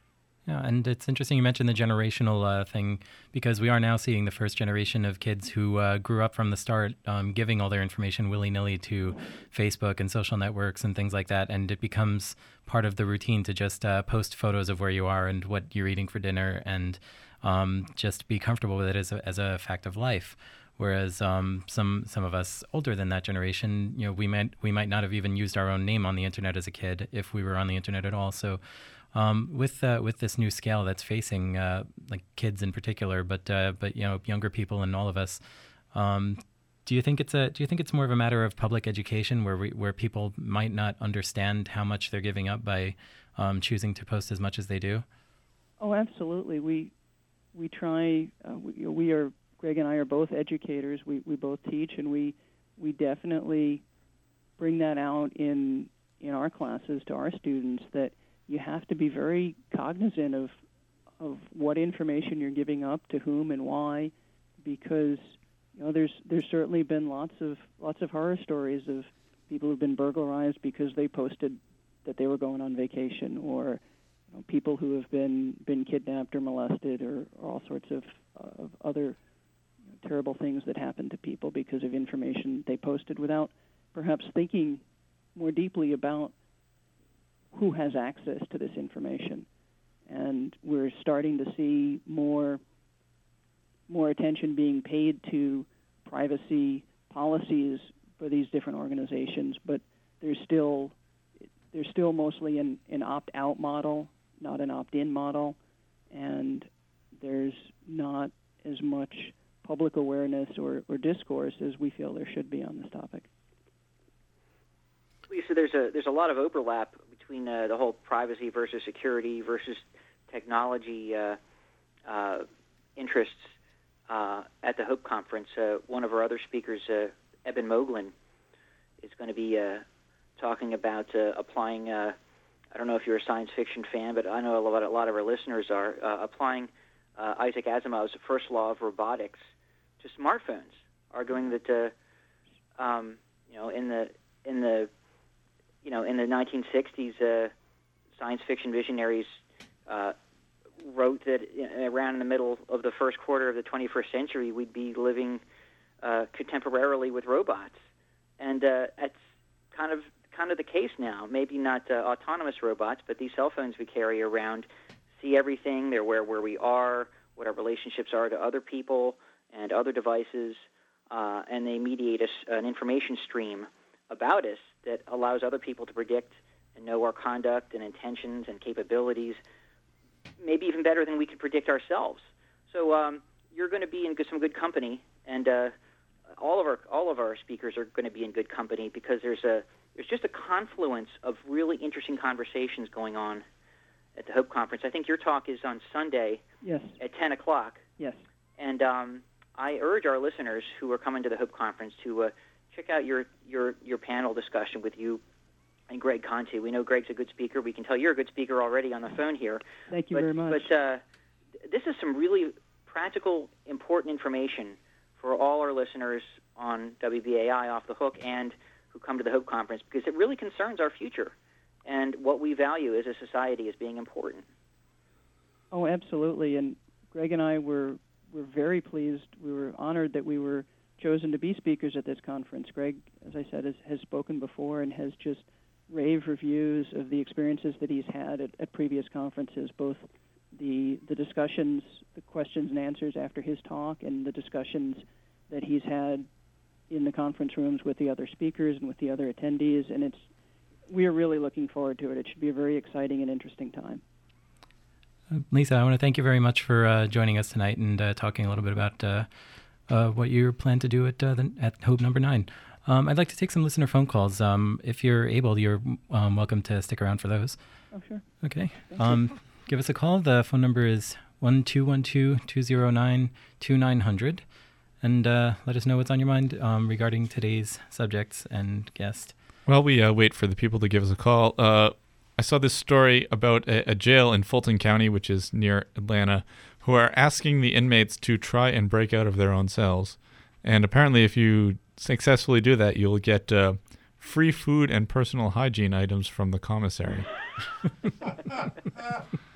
Yeah, and it's interesting you mentioned the generational thing, because we are now seeing the first generation of kids who grew up from the start giving all their information willy-nilly to Facebook and social networks and things like that, and it becomes part of the routine to just post photos of where you are and what you're eating for dinner, and just be comfortable with it as a fact of life. Whereas some of us older than that generation, we might not have even used our own name on the internet as a kid, if we were on the internet at all. So with this new scale that's facing like kids in particular, but younger people and all of us, do you think it's more of a matter of public education where people might not understand how much they're giving up by choosing to post as much as they do? Oh, absolutely. We try. We are. Greg and I are both educators. We both teach, and we definitely bring that out in our classes to our students, that you have to be very cognizant of what information you're giving up to whom and why, because there's certainly been lots of horror stories of people who've been burglarized because they posted that they were going on vacation, or people who have been kidnapped or molested, or all sorts of other terrible things that happen to people because of information they posted without perhaps thinking more deeply about who has access to this information. And we're starting to see more attention being paid to privacy policies for these different organizations, but there's still mostly an opt-out model, not an opt-in model, and there's not as much public awareness or discourse as we feel there should be on this topic. Lisa, there's a lot of overlap between the whole privacy versus security versus technology interests at the Hope Conference. One of our other speakers, Eben Moglen, is going to be talking about applying. I don't know if you're a science fiction fan, but I know a lot of our listeners are applying Isaac Asimov's first law of robotics to smartphones, arguing that in the 1960s, science fiction visionaries wrote that around in the middle of the first quarter of the 21st century, we'd be living contemporarily with robots, and that's kind of the case now. Maybe not autonomous robots, but these cell phones we carry around see everything. They're where we are, what our relationships are to other people and other devices, and they mediate an information stream about us that allows other people to predict and know our conduct and intentions and capabilities, maybe even better than we could predict ourselves. So you're going to be in some good company, and all of our speakers are going to be in good company, because there's just a confluence of really interesting conversations going on at the Hope Conference. I think your talk is on Sunday. Yes. At 10 o'clock. Yes. And I urge our listeners who are coming to the Hope Conference to check out your panel discussion with you and Greg Conti. We know Greg's a good speaker. We can tell you're a good speaker already on the phone here. Thank you very much. But this is some really practical, important information for all our listeners on WBAI Off the Hook and who come to the Hope Conference, because it really concerns our future and what we value as a society as being important. Oh, absolutely. And Greg and I were very pleased. We were honored that we were chosen to be speakers at this conference. Greg, as I said, has spoken before and has just rave reviews of the experiences that he's had at previous conferences, both the discussions, the questions and answers after his talk, and the discussions that he's had in the conference rooms with the other speakers and with the other attendees. And we are really looking forward to it. It should be a very exciting and interesting time. Lisa, I want to thank you very much for joining us tonight and talking a little bit about what you plan to do at Hope Number 9. I'd like to take some listener phone calls. If you're able, you're welcome to stick around for those. Oh, sure. Okay. Give us a call. The phone number is 1-212-209-2900. And let us know what's on your mind regarding today's subjects and guest. While we wait for the people to give us a call, I saw this story about a jail in Fulton County, which is near Atlanta, who are asking the inmates to try and break out of their own cells. And apparently if you successfully do that, you'll get free food and personal hygiene items from the commissary.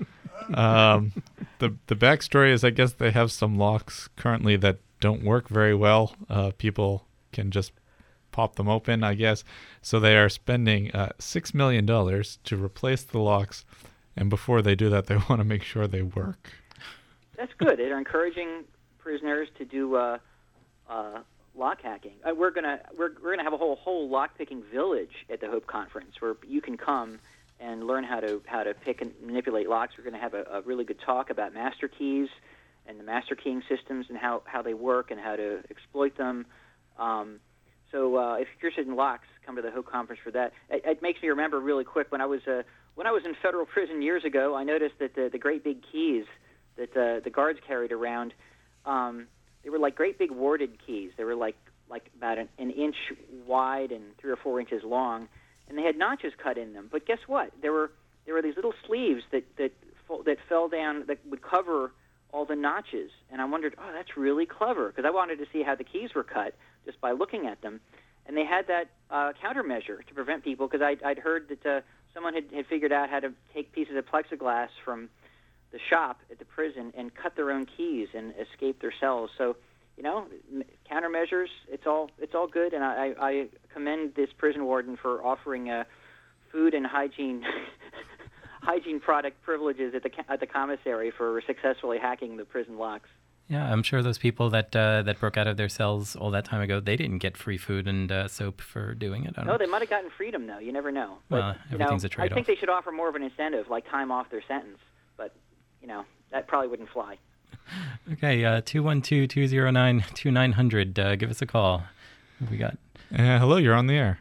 The backstory is, I guess they have some locks currently that don't work very well. People can just pop them open, I guess. So they are spending $6 million to replace the locks, and before they do that, they want to make sure they work. That's good. They're encouraging prisoners to do lock hacking. We're gonna have a whole lock picking village at the Hope Conference where you can come and learn how to pick and manipulate locks. We're going to have a really good talk about master keys and the master keying systems and how they work and how to exploit them. So if you're interested in locks, come to the Hope Conference for that. It makes me remember really quick when I was in federal prison years ago. I noticed that the great big keys that the guards carried around, they were like great big warded keys. They were like about an inch wide and 3 or 4 inches long, and they had notches cut in them. But guess what? There were these little sleeves that fell down that would cover all the notches. And I wondered, oh, that's really clever, because I wanted to see how the keys were cut just by looking at them. And they had that countermeasure to prevent people, because I'd heard that someone had figured out how to take pieces of plexiglass from the shop at the prison and cut their own keys and escape their cells. So, countermeasures, it's all good, and I commend this prison warden for offering food and hygiene product privileges at the commissary for successfully hacking the prison locks. Yeah, I'm sure those people that broke out of their cells all that time ago, they didn't get free food and soap for doing it. No, they might have gotten freedom, though. You never know. But, well, everything's a trade-off. I think they should offer more of an incentive, like time off their sentence. But, that probably wouldn't fly. Okay, 212-209-2900. Give us a call. What have we got? Hello, you're on the air.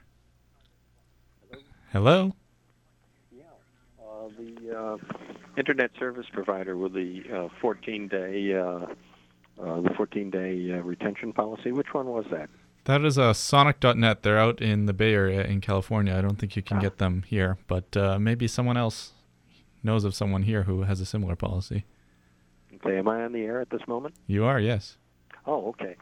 Hello? The internet service provider with the 14-day retention policy. Which one was that? That is Sonic.net. They're out in the Bay Area in California. I don't think you can get them here, but maybe someone else knows of someone here who has a similar policy. Okay, am I on the air at this moment? You are, yes. Oh, okay.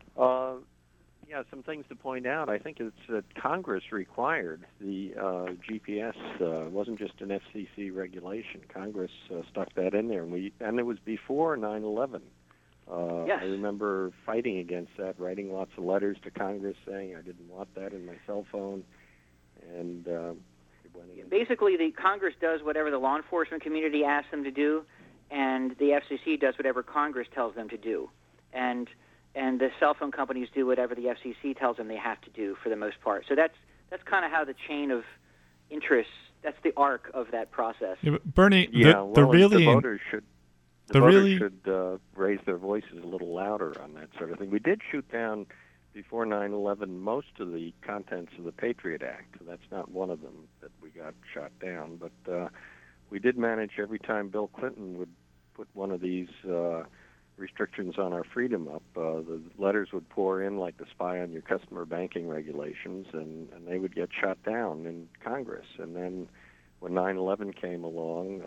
Yeah, some things to point out. I think it's that Congress required the GPS. It wasn't just an FCC regulation. Congress stuck that in there, and it was before 9/11. Yes. I remember fighting against that, writing lots of letters to Congress saying I didn't want that in my cell phone, and basically, the Congress does whatever the law enforcement community asks them to do, and the FCC does whatever Congress tells them to do, and the cell phone companies do whatever the FCC tells them they have to do for the most part. So that's kind of how the chain of interests. That's the arc of that process. Yeah, but Bernie, the voters should raise their voices a little louder on that sort of thing. We did shoot down before 9/11 most of the contents of the Patriot Act. That's not one of them that we got shot down, but we did manage every time Bill Clinton would put one of these restrictions on our freedom up, the letters would pour in like the spy on your customer banking regulations, and they would get shot down in Congress. And then when 9/11 came along,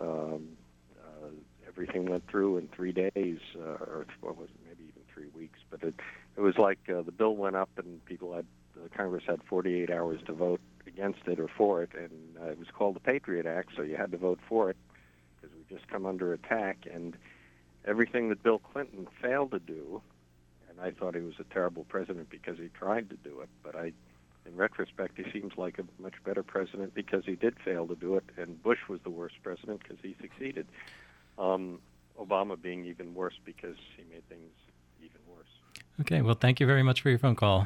everything went through in 3 days, or what was it, maybe even 3 weeks. But it was like the bill went up, and Congress had 48 hours to vote against it or for it, and it was called the Patriot Act, so you had to vote for it because we just come under attack. And everything that Bill Clinton failed to do, and I thought he was a terrible president because he tried to do it, but in retrospect, he seems like a much better president because he did fail to do it, and Bush was the worst president because he succeeded. Obama being even worse because he made things even worse. Okay, well, thank you very much for your phone call.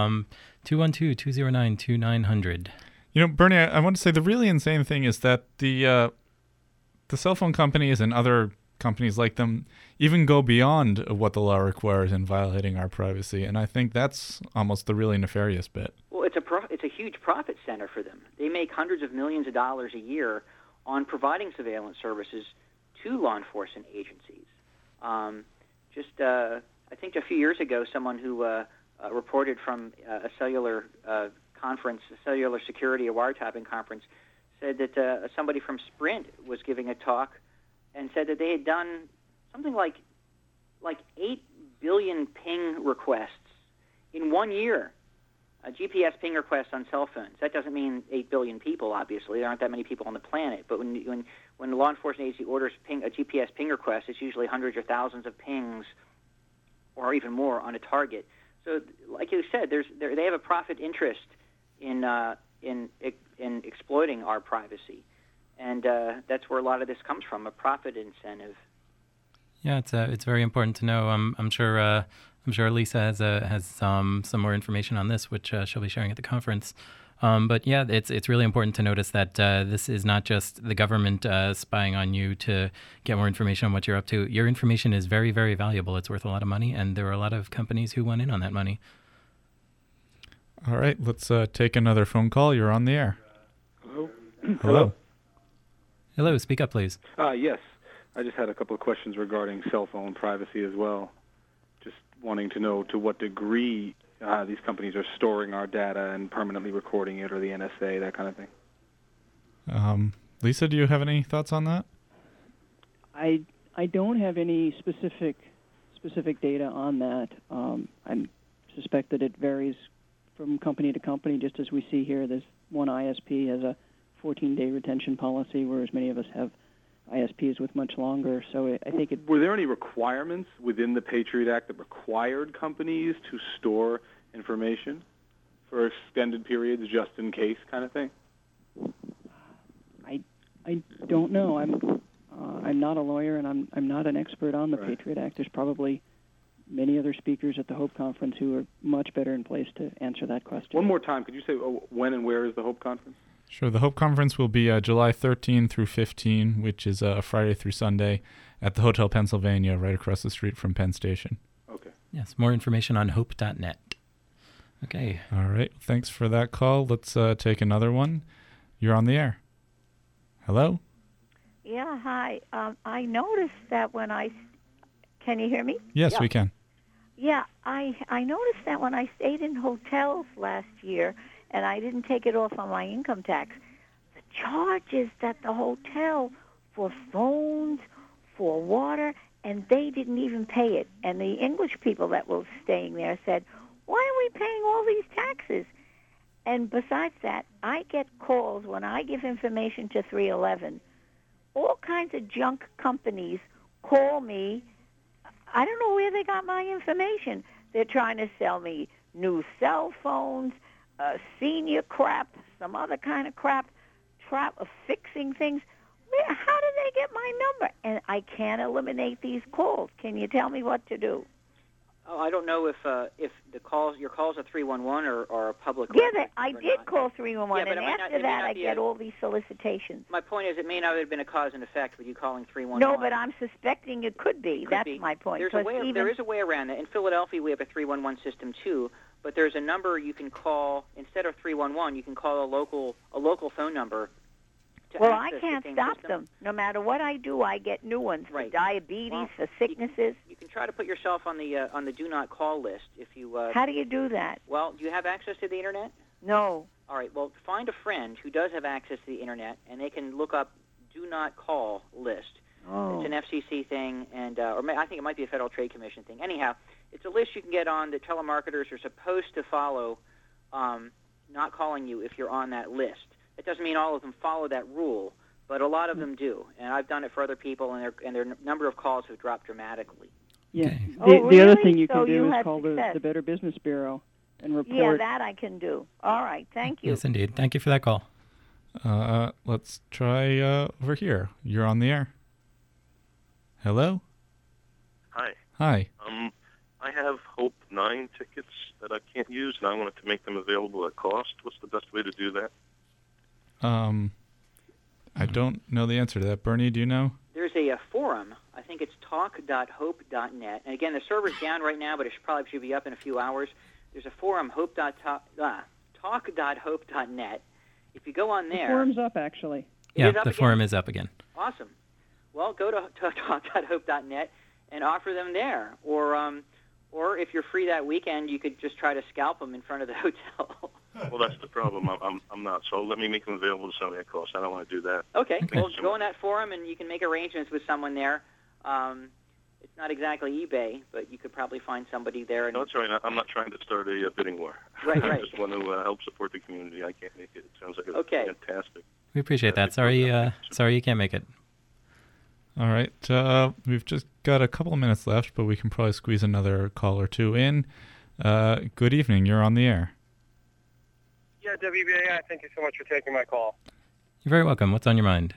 212-209-2900. Bernie, I want to say the really insane thing is that the cell phone companies and other companies like them even go beyond what the law requires in violating our privacy, and I think that's almost the really nefarious bit. Well, it's a huge profit center for them. They make hundreds of millions of dollars a year on providing surveillance services to law enforcement agencies. I think a few years ago, someone who reported from a cellular conference, a cellular security, a wiretapping conference, said that somebody from Sprint was giving a talk and said that they had done something like 8 billion ping requests in 1 year GPS ping requests on cell phones. That doesn't mean 8 billion people, obviously. There aren't that many people on the planet. But when a law enforcement agency orders a GPS ping request, it's usually hundreds or thousands of pings or even more on a target. So, like you said, they have a profit interest in exploiting our privacy. And that's where a lot of this comes from, a profit incentive. Yeah, it's very important to know. I'm sure Lisa has some more information on this, which she'll be sharing at the conference. But yeah, it's really important to notice that this is not just the government spying on you to get more information on what you're up to. Your information is very, very valuable. It's worth a lot of money, and there are a lot of companies who went in on that money. All right, let's take another phone call. You're on the air. Hello? Hello. Hello, speak up, please. Yes. I just had a couple of questions regarding cell phone privacy as well. Just wanting to know to what degree these companies are storing our data and permanently recording it, or the NSA, that kind of thing. Lisa, do you have any thoughts on that? I don't have any specific data on that. I suspect that it varies from company to company, just as we see here. There's one ISP has a 14-day retention policy, whereas many of us have ISPs with much longer. So I think it... Were there any requirements within the Patriot Act that required companies to store information for extended periods, just in case, kind of thing? I don't know. I'm not a lawyer, and I'm not an expert on the Patriot Act. There's probably many other speakers at the Hope Conference who are much better in place to answer that question. One more time, could you say when and where is the Hope Conference? Sure. The Hope Conference will be July 13 through 15, which is Friday through Sunday, at the Hotel Pennsylvania, right across the street from Penn Station. Okay. Yes, more information on hope.net. Okay. All right. Thanks for that call. Let's take another one. You're on the air. Hello? Yeah, hi. I noticed that when can you hear me? Yes, we can. Yeah, I noticed that when I stayed in hotels last year, and I didn't take it off on my income tax, the charges that the hotel for phones, for water, and they didn't even pay it. And the English people that were staying there said, why are we paying all these taxes? And besides that, I get calls when I give information to 311. All kinds of junk companies call me. I don't know where they got my information. They're trying to sell me new cell phones, senior crap, some other kind of crap, fixing things. How did they get my number? And I can't eliminate these calls. Can you tell me what to do? Oh, I don't know if your calls are 311 or a public. Yeah, I did call 311, yeah, and after that I get all these solicitations. My point is, it may not have been a cause and effect with you calling 311. No, but I'm suspecting it could be. That's my point. There is a way around that. In Philadelphia, we have a 311 system too, but there's a number you can call instead of 311. You can call a local phone number. Well, I can't stop them. No matter what I do, I get new ones for diabetes, for sicknesses. You can try to put yourself on the do not call list if you. How do you do that? Well, do you have access to the internet? No. All right. Well, find a friend who does have access to the internet, and they can look up do not call list. Oh. It's an FCC thing, and or I think it might be a Federal Trade Commission thing. Anyhow, it's a list you can get on that telemarketers are supposed to follow, not calling you if you're on that list. It doesn't mean all of them follow that rule, but a lot of them do. And I've done it for other people, and their number of calls have dropped dramatically. Yeah. Okay. The other thing you can do you is call the Better Business Bureau and report. Yeah, that I can do. All right. Thank you. Yes, indeed. Thank you for that call. Let's try over here. You're on the air. Hello? Hi. Hi. I have Hope 9 tickets that I can't use, and I wanted to make them available at cost. What's the best way to do that? I don't know the answer to that. Bernie, do you know? There's a forum. I think it's talk.hope.net. And again, the server's down right now, but it probably should be up in a few hours. There's a forum, talk.hope.net. If you go on there... The forum's up, actually. Yeah, the forum is up again. Awesome. Well, go to talk.hope.net and offer them there. Or if you're free that weekend, you could just try to scalp them in front of the hotel. Well, that's the problem. I'm not. So let me make them available to somebody at cost. I don't want to do that. Okay. Well, go on that forum, and you can make arrangements with someone there. It's not exactly eBay, but you could probably find somebody there. And No, that's right. I'm not trying to start a bidding war. Right. I just want to help support the community. I can't make it. It sounds like it's fantastic. We appreciate that. Sorry you can't make it. All right. We've just got a couple of minutes left, but we can probably squeeze another call or two in. Good evening. You're on the air. Yeah, WBAI, thank you so much for taking my call. You're very welcome. What's on your mind?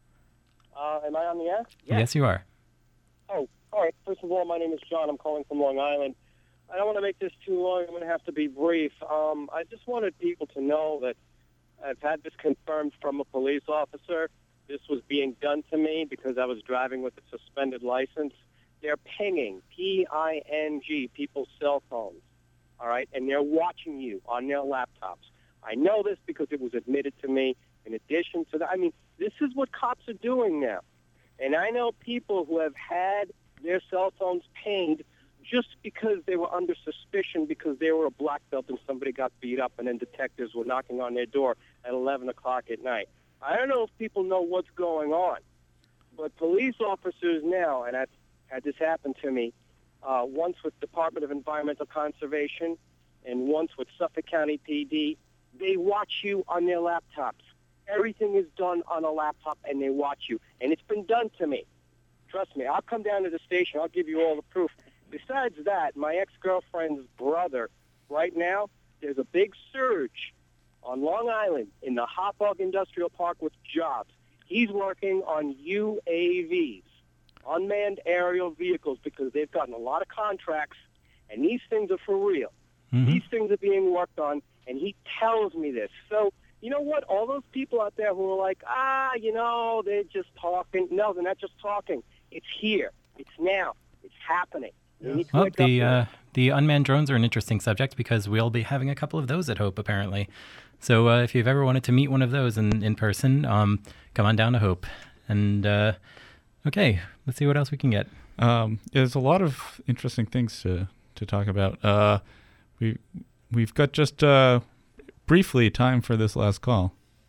Am I on the air? Yes, you are. Oh, all right. First of all, my name is John. I'm calling from Long Island. I don't want to make this too long. I'm going to have to be brief. I just wanted people to know that I've had this confirmed from a police officer. This was being done to me because I was driving with a suspended license. They're pinging, P-I-N-G, people's cell phones, all right? And they're watching you on their laptops. I know this because it was admitted to me. In addition to that, I mean, this is what cops are doing now. And I know people who have had their cell phones pinged just because they were under suspicion because they were a black belt and somebody got beat up and then detectives were knocking on their door at 11 o'clock at night. I don't know if people know what's going on, but police officers now, and I've had this happen to me, once with Department of Environmental Conservation and once with Suffolk County PD, they watch you on their laptops. Everything is done on a laptop, and they watch you. And it's been done to me. Trust me, I'll come down to the station. I'll give you all the proof. Besides that, my ex-girlfriend's brother, right now, there's a big surge on Long Island in the Hauppauge Industrial Park with jobs. He's working on UAVs, unmanned aerial vehicles, because they've gotten a lot of contracts, and these things are for real. Mm-hmm. These things are being worked on, and he tells me this. So, you know what? All those people out there who are like, they're just talking. No, they're not just talking. It's here. It's now. It's happening. Well, the unmanned drones are an interesting subject because we'll be having a couple of those at Hope, apparently. So if you've ever wanted to meet one of those in person, come on down to Hope. And, okay, let's see what else we can get. There's a lot of interesting things to talk about. We've got just briefly time for this last call.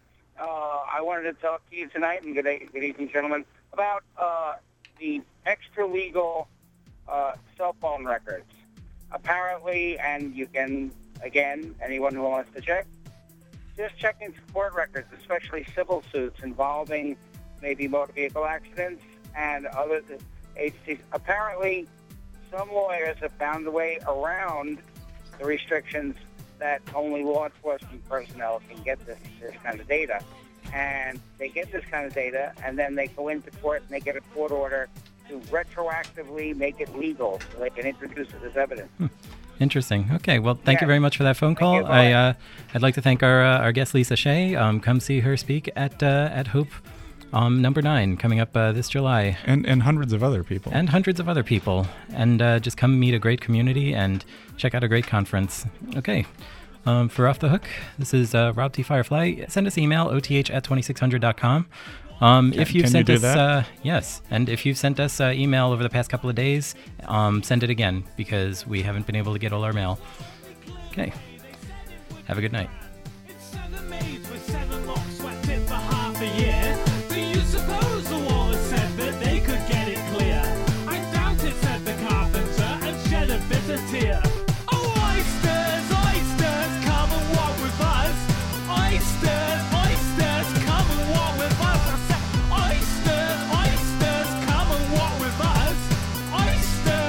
I wanted to talk to you tonight, and good evening, gentlemen, about the extra-legal cell phone records. Apparently, and you can, again, anyone who wants to check, just checking support records, especially civil suits involving maybe motor vehicle accidents and other agencies. Apparently, some lawyers have found a way around the restrictions that only law enforcement personnel can get this kind of data. And they get this kind of data, and then they go into court and they get a court order to retroactively make it legal so they can introduce it as evidence. Interesting. Okay, well, thank you very much for that phone call. I'd like to thank our guest, Lisa Shea. Come see her speak at Hope number 9 coming up this July. And hundreds of other people. And hundreds of other people. And just come meet a great community and check out a great conference. Okay. For Off the Hook, this is Rob T. Firefly. Send us email, oth@2600.com. If you've sent us, yes, and if you've sent us email over the past couple of days, send it again because we haven't been able to get all our mail. Okay. Have a good night.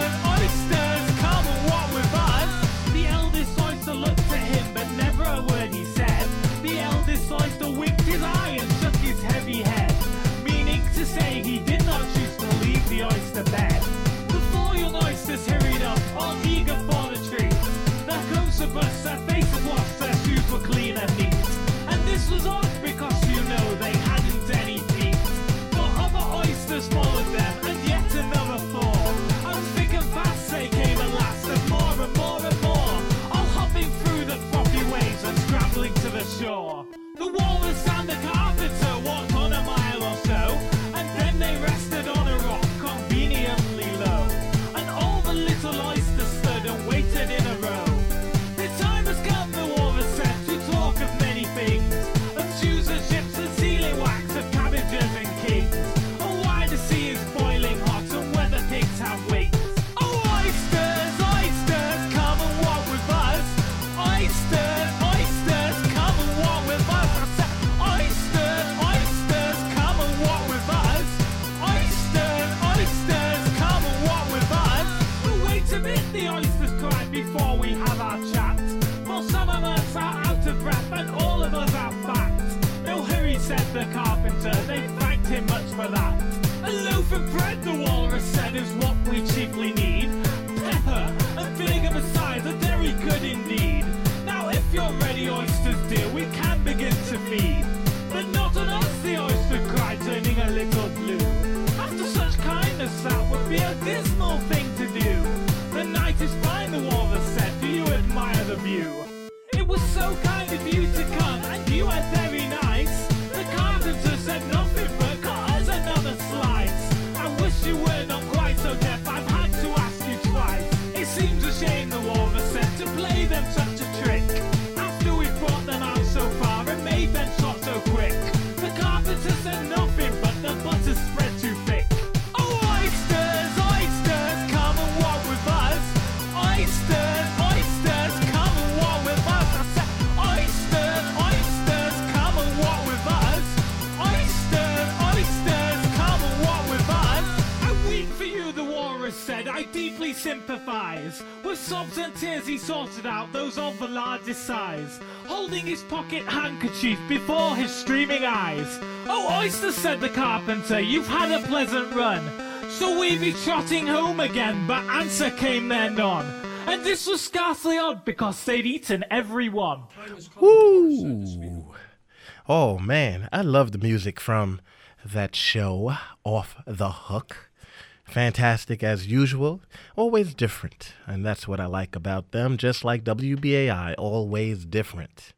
Looked at him, but never a word nothing much for that. A loaf of bread, the walrus said, is what we chiefly need. Pepper and vinegar besides are very good indeed. Now if you're ready, oysters dear, we can begin to feed. But not on us, the oyster cried, turning a little blue. After such kindness, that would be a dismal thing to do. The night is fine, the walrus said, do you admire the view? It was so kind of you to come, and you are very nice. The carpenter said nothing but got us another slice. I wish you were not quite so deaf, I've had to ask you twice. It seems a shame, the walrus said, to play them such a trick. After we've brought them out so far and made them shot so quick. The carpenter said nothing but the butter spread too thick. Oh, oysters, oysters, come and walk with us. Oysters, oysters, come and walk with us. I said, oysters, oysters, come and walk with us. Oysters, oysters, come and walk with us. I weep for you, the walrus said, I deeply sympathize. With sobs and tears he sorted out those of the largest size, holding his pocket handkerchief before his streaming eyes. Oh, oysters, said the carpenter, you've had a pleasant run. So we be trotting home again, but answer came there none. And this was scarcely odd, because they'd eaten every one. Woo! Oh, man, I love the music from that show, Off the Hook. Fantastic as usual, always different. And that's what I like about them, just like WBAI, always different.